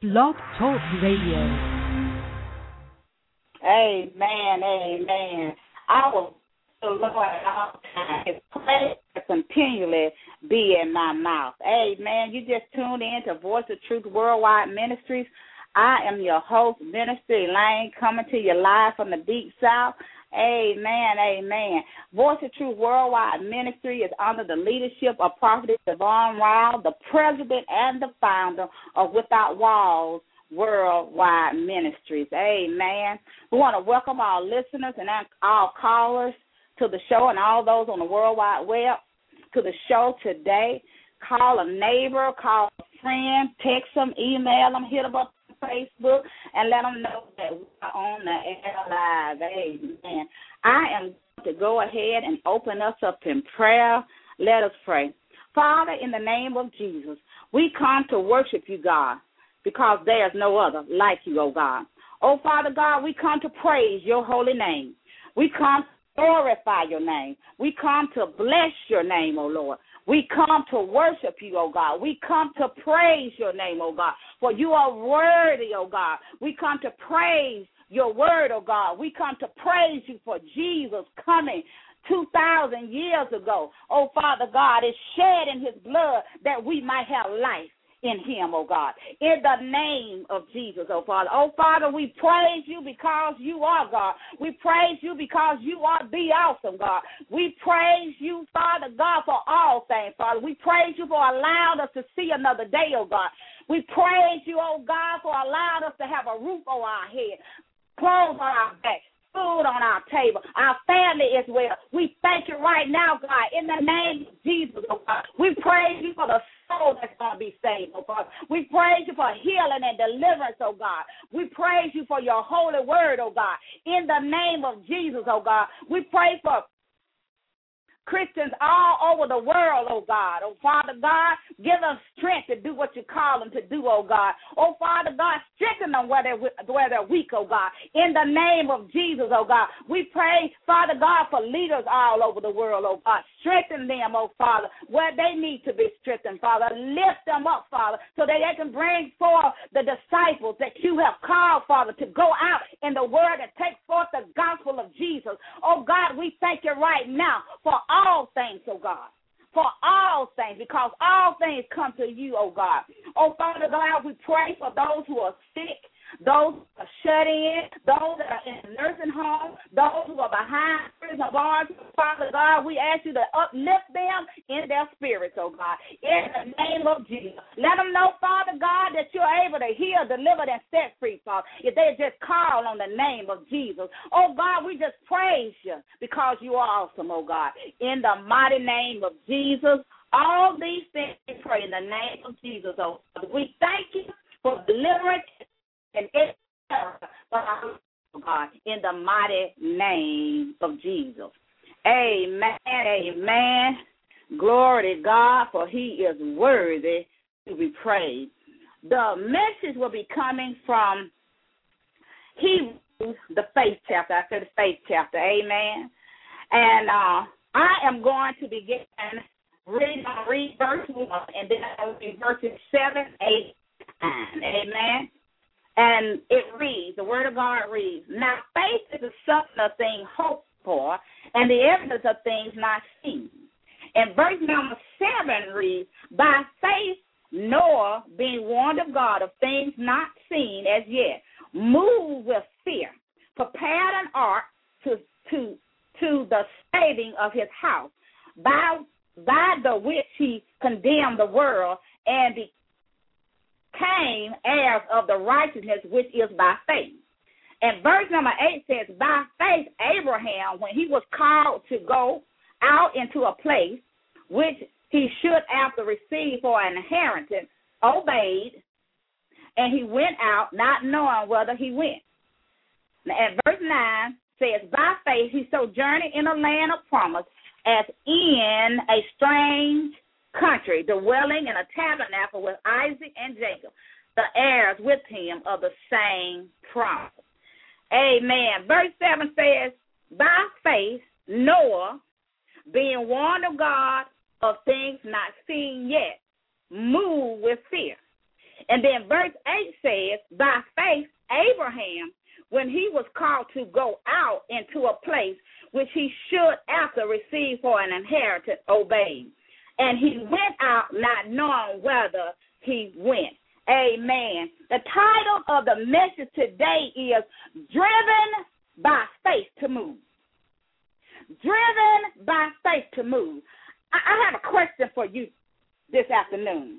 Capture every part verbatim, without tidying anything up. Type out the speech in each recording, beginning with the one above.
Blog Talk Radio. Amen, amen. I will, the Lord, at all times, His praise continually be in my mouth. Amen. You just tuned in to Voice of Truth Worldwide Ministries. I am your host, Minister Elaine, coming to you live from the Deep South. Amen, amen. Voice of Truth Worldwide Ministry is under the leadership of Prophetess Devon Wild, the president and the founder of Without Walls Worldwide Ministries. Amen. We want to welcome our listeners and our callers to the show and all those on the World Wide Web to the show today. Call a neighbor, call a friend, text them, email them, hit them up on Facebook, and let them know that we are on the air live. Amen. I am going to go ahead and open us up in prayer. Let us pray. Father, in the name of Jesus, we come to worship you, God, because there is no other like you, oh God. Oh, Father God, we come to praise your holy name. We come to glorify your name. We come to bless your name, oh Lord. We come to worship you, oh God. We come to praise your name, oh God, for you are worthy, oh God. We come to praise your word, oh God. We come to praise you for Jesus coming two thousand years ago. Oh, Father God, it's shed in his blood that we might have life in him, oh God, in the name of Jesus, oh Father. Oh, Father, we praise you because you are God. We praise you because you are the awesome God. We praise you, Father God, for all things, Father. We praise you for allowing us to see another day, oh God. We praise you, oh God, for allowing us to have a roof over our head, clothes on our back, food on our table, our family as well. We thank you right now, God, in the name of Jesus, oh God. We praise you for the soul that's going to be saved, oh God. We praise you for healing and deliverance, oh God. We praise you for your holy word, oh God. In the name of Jesus, oh God. We pray for Christians all over the world, oh God. Oh, Father God, give them strength to do what you call them to do, oh God. Oh, Father God, strengthen them where they're, where they're weak, oh God. In the name of Jesus, oh God. We pray, Father God, for leaders all over the world, oh God. Strengthen them, oh Father, where they need to be strengthened, Father. Lift them up, Father, so that they can bring forth the disciples that you have called, Father, to go out in the word and take forth the gospel of Jesus. Oh God, we thank you right now for all things, oh God, for all things, because all things come to you, oh God. Oh, Father God, we pray for those who are sick, those who are shut in, those that are in nursing homes, those who are behind prison bars. Father God, we ask you to uplift them in their spirits, oh God, in the name of Jesus. Let them know, Father God, that you're able to heal, deliver, and set free, Father, if they just call on the name of Jesus. Oh God, we just praise you because you are awesome, oh God. In the mighty name of Jesus, all these things we pray in the name of Jesus, oh God. We thank you for deliverance and it's God, in the mighty name of Jesus. Amen, amen. Glory to God, for he is worthy to be praised. The message will be coming from Hebrews, the faith chapter. I said the faith chapter, amen. And uh, I am going to begin reading read verse one, and then I will read verses seven, eight, nine, amen. And it reads, the word of God reads, now faith is the substance of things hoped for and the evidence of things not seen. And verse number seven reads, by faith Noah, being warned of God of things not seen as yet, moved with fear, prepared an ark to to to the saving of his house, by by the which he condemned the world and became came heirs of the righteousness which is by faith. And verse number eight says, by faith Abraham, when he was called to go out into a place which he should after receive for an inheritance, obeyed, and he went out not knowing whither he went. And verse nine says, by faith he sojourned in a land of promise, as in a strange country, dwelling in a tabernacle with Isaac and Jacob, the heirs with him of the same promise. Amen. Verse seven says, by faith Noah, being warned of God of things not seen yet, moved with fear, And then verse eight says, by faith, Abraham, when he was called to go out into a place which he should after receive for an inheritance, obeyed. And he went out not knowing whither he went. Amen. The title of the message today is Driven by Faith to Move. Driven by faith to move. I, I have a question for you this afternoon.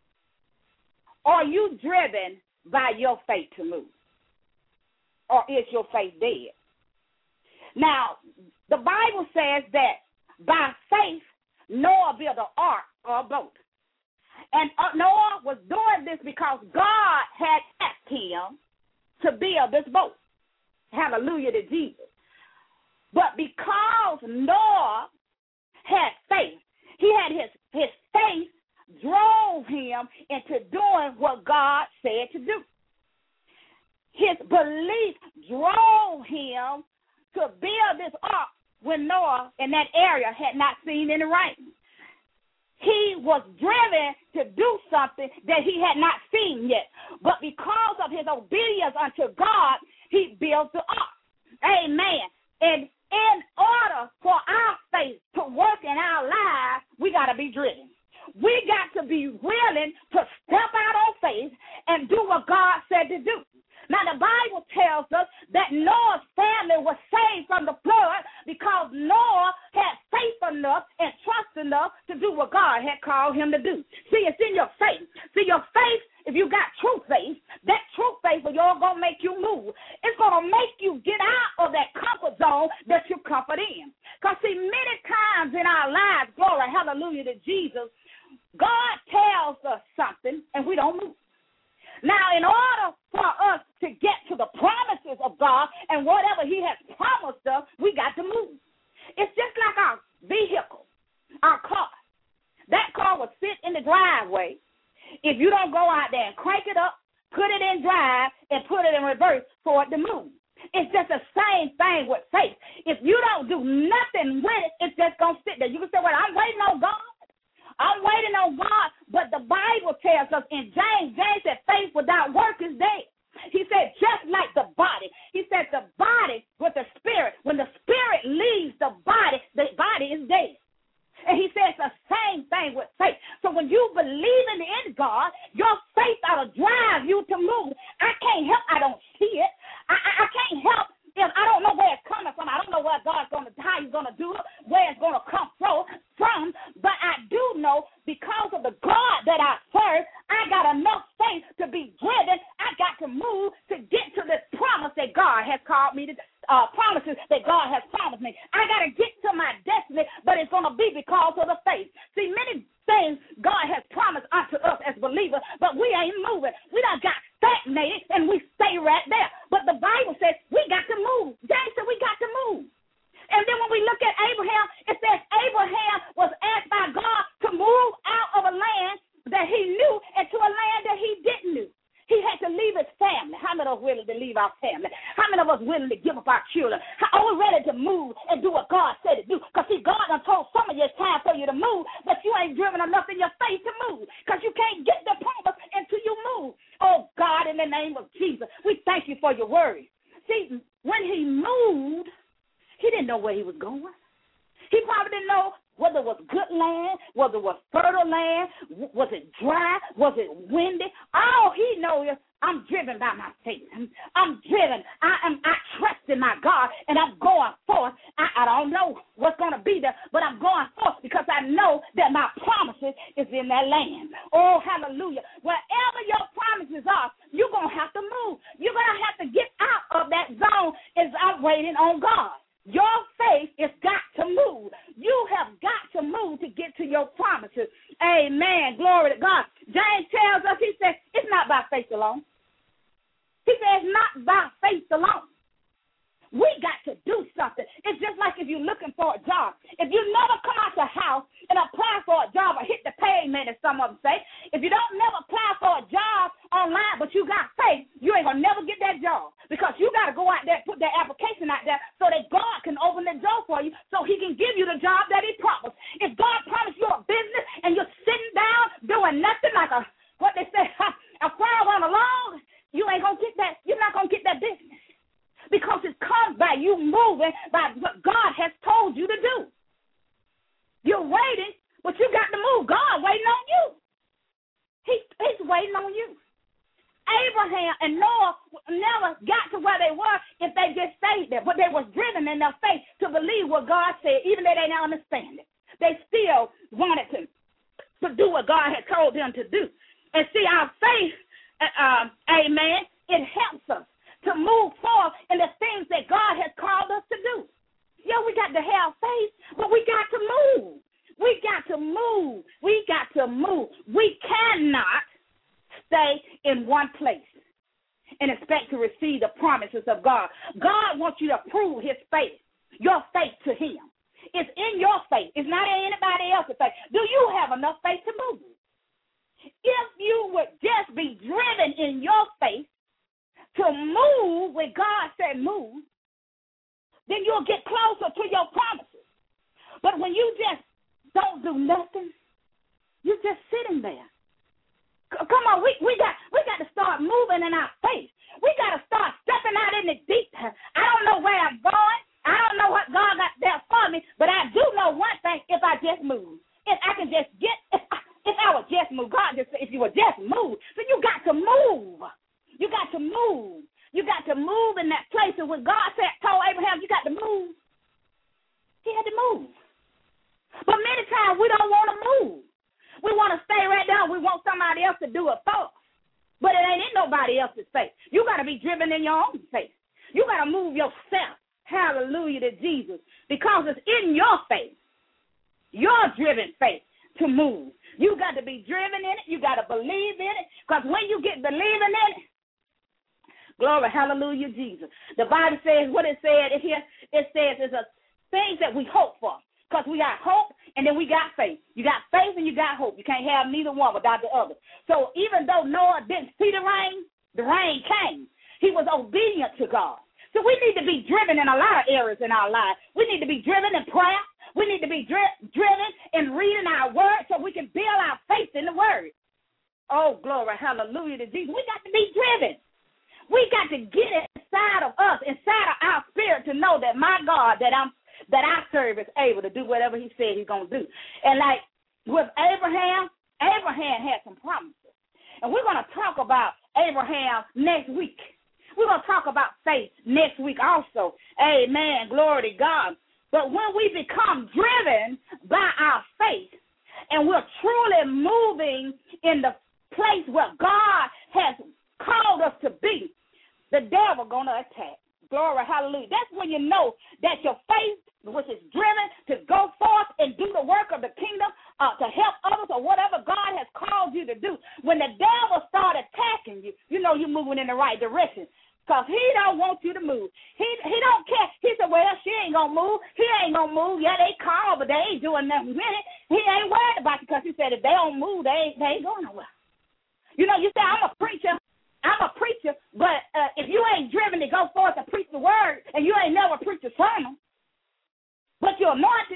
Are you driven by your faith to move? Or is your faith dead? Now, the Bible says that by faith, Noah built an ark or a boat. And Noah was doing this because God had asked him to build this boat. Hallelujah to Jesus. But because Noah had faith, he had his, his faith drove him into doing what God said to do. His belief drove him to build this ark when Noah in that area had not seen any rain. He was driven to do something that he had not seen yet. But because of his obedience unto God, he built the ark. Amen. And in order for our faith to work in our lives, we got to be driven. We got to be willing to step out on faith and do what God said to do. Now, the Bible tells us that Noah's family was saved from the flood because Noah had faith enough and trust enough to do what God had called him to do. See, it's in your faith. See, your faith, if you got true faith, that true faith is all going to make you move. It's going to make you get out of that comfort zone that you're comfort in. Because, see, many times in our lives, glory, hallelujah to Jesus, God tells us something and we don't move. Now, in order for us to get to the promises of God and whatever he has promised us, we got to move. It's just like our vehicle, our car. That car will sit in the driveway. If you don't go out there and crank it up, put it in drive, and put it in reverse for it to move. It's just the same thing with faith. If you don't do nothing with it, it's just going to sit there. You can say, well, I'm waiting on God. I'm waiting on God, but the Bible tells us in James, James said faith without work is dead. He said just like the body. He said the body with the spirit. When the spirit leaves the body, the body is dead. And he says the same thing with faith. So when you believe in, in God, your faith ought to drive you to move. I can't help I don't see it. I, I, I can't help if I don't know where it's coming from. I don't know where God's going to, how he's going to do it, where it's going to come from, from. But I do know because of the God that I serve, I got enough faith to be driven. I got to move to get to the promise that God has called me to, uh, promises that God has promised me. I got to get to my destiny, but it's going to be because of the faith. See, many things God has promised unto us as believers, but we ain't moving. We done got stagnated and we stay right there. But the Bible says we got to move. James said we got to move. And then when we look at Abraham, it says Abraham was asked by God to move out of a land that he knew into a land that he didn't know. He had to leave his family. How many of us willing to leave our family? How many of us willing to give up our children? How are we ready to move and do what God said to do? Because, see, God done told some of you it's time for you to move, but you ain't driven enough in your faith to move because you can't get the promise until you move. Oh, God, in the name of Jesus, we thank you for your word. See, when he moved, he didn't know where he was going. He probably didn't know whether it was good land, whether it was fertile land, was it dry, was it windy. All he knows is I'm driven by my faith. I'm, I'm driven. I am. I trust in my God, and I'm going forth. I, I don't know what's going to be there, but I'm going forth because I know that my promises is in that land. Oh, hallelujah. Wherever your promises are, you're going to have to move. You're going to have to get out of that zone as I'm waiting on God. Your faith has got to move. You have got to move to get to your promises. Amen. Glory to God. James tells us, he says, it's not by faith alone. He says, not by faith alone. We got to do something. It's just like if you're looking for a job. If you never come out the house and apply for a job or hit the pavement, as some of them say, if you don't never apply for a job online, but you got faith, you ain't going to never get that job because you got to go out there and put that application out there so that God can open the door for you so he can give you the job that he promised. If God promised you a business and you're sitting down doing nothing like a, what they say, a frog on a log, you ain't going to get that. You're not going to get that business because it comes by you moving by what God has told you to do. You're waiting, but you got to move. God waiting on you. He, he's waiting on you. Abraham and Noah never got to where they were if they just stayed there, but they was driven in their faith to believe what God said, even though they didn't understand it. They still wanted to, to do what God had told them to do. And see, our faith, uh, amen, it helps us to move forward in the things that God has called us to do. Yeah, we got to have faith, but we got to move. We got to move. We got to move. We cannot stay in one place and expect to receive the promises of God. God wants you to prove his faith, your faith to him. It's in your faith. It's not in anybody else's faith. Do you have enough faith to move? If you would just be driven in your faith to move when God said move, then you'll get closer to your promises. But when you just don't do nothing, you're just sitting there. Come on, we, we got we got to start moving in our faith. We got to start stepping out in the deep. I don't know where I'm going. I don't know what God got there for me, but I do know one thing: if I just move, if I can just get, if I, if I would just move, God just said, if you would just move, then you got to move. You got to move. You got to move in that place. And when God said, told Abraham, you got to move, he had to move. But many times we don't want to move. We want to stay right there. We want somebody else to do it for us. But it ain't in nobody else's faith. You got to be driven in your own faith. You got to move yourself. Hallelujah to Jesus. Because it's in your faith, your driven faith, to move. You got to be driven in it. You got to believe in it. Because when you get believing in it, glory, hallelujah, Jesus. The Bible says what it said here. It says it's a things that we hope for. Because we got hope and then we got faith. You got faith and you got hope. You can't have neither one without the other. So even though Noah didn't see the rain, the rain came. He was obedient to God. So we need to be driven in a lot of areas in our lives. We need to be driven in prayer. We need to be dri- driven in reading our word so we can build our faith in the word. Oh, glory, hallelujah to Jesus. We got to be driven. We got to get inside of us, inside of our spirit to know that my God, that I'm that I serve is able to do whatever he said he's going to do. And like with Abraham, Abraham had some promises. And we're going to talk about Abraham next week. We're going to talk about faith next week also. Amen. Glory to God. But when we become driven by our faith and we're truly moving in the place where God has called us to be, the devil going to attack. Glory, hallelujah. That's when you know that your faith, which is driven to go forth and do the work of the kingdom, uh, to help others or whatever God has called you to do. When the devil starts attacking you, you know you're moving in the right direction. Because he don't want you to move. He he don't care. He said, well, she ain't going to move. He ain't going to move. Yeah, they call, but they ain't doing nothing with it. He ain't worried about it because he said if they don't move, they ain't, they ain't going nowhere. You know, you say, I'm a preacher. I'm a preacher, but uh, if you ain't driven to go forth and preach the word and you ain't never preached a sermon, but you're anointed,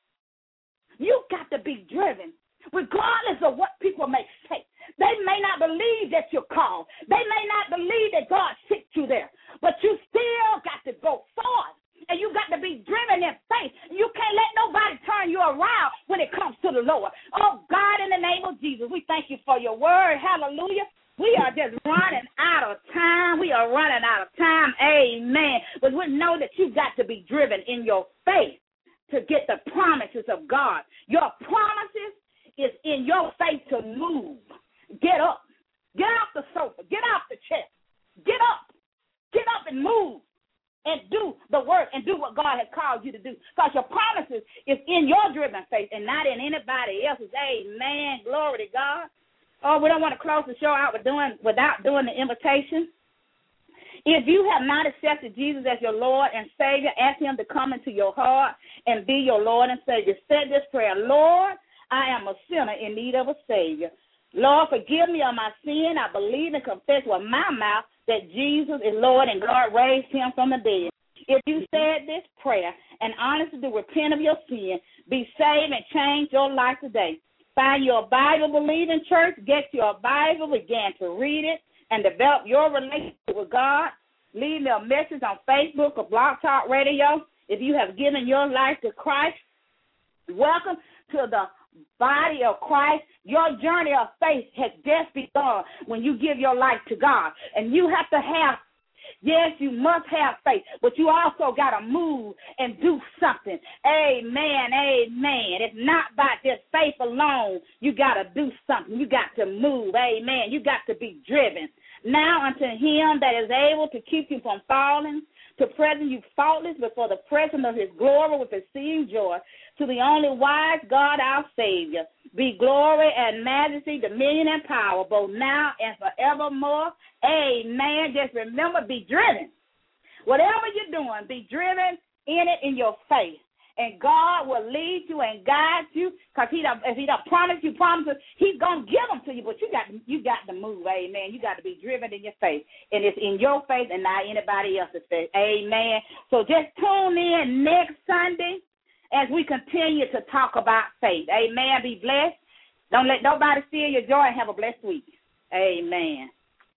you got to be driven regardless of what people may say. They may not believe that you're called. They may not believe that God sent you there, but you still got to go forth, and you got to be driven in faith. You can't let nobody turn you around when it comes to the Lord. Oh, God, in the name of Jesus, we thank you for your word. Hallelujah. We are just running out of time. We are running out of time. Amen. But we know that you got to be driven in your faith to get the promises of God. Your promises is in your faith to move. Get up. Get off the sofa. Get off the chair. Get up. Get up and move and do the work and do what God has called you to do. Because your promises is in your driven faith and not in anybody else's. Amen. Glory to God. Oh, we don't want to close the show out with doing, without doing the invitation. If you have not accepted Jesus as your Lord and Savior, ask him to come into your heart and be your Lord and Savior. Say this prayer: Lord, I am a sinner in need of a Savior. Lord, forgive me of my sin. I believe and confess with my mouth that Jesus is Lord and God raised him from the dead. If you said this prayer and honestly repent of your sin, be saved and change your life today. Find your Bible-believing church, get your Bible, begin to read it, and develop your relationship with God. Leave me a message on Facebook or Blog Talk Radio if you have given your life to Christ. Welcome to the body of Christ. Your journey of faith has just begun when you give your life to God. And you have to have, yes, you must have faith, but you also got to move and do something. Amen, amen. It's not by just faith alone. You got to do something. You got to move. Amen. You got to be driven. Now unto him that is able to keep you from falling, to present you faultless before the presence of his glory with exceeding joy, to the only wise God our Savior, be glory and majesty, dominion and power, both now and forevermore. Amen. Just remember, be driven. Whatever you're doing, be driven in it in your faith. And God will lead you and guide you, because he done, if he done promised you promises, he's going to give them to you. But you got, you got to move, amen. You got to be driven in your faith. And it's in your faith and not anybody else's faith, amen. So just tune in next Sunday as we continue to talk about faith, amen. Be blessed. Don't let nobody steal your joy, and have a blessed week, amen.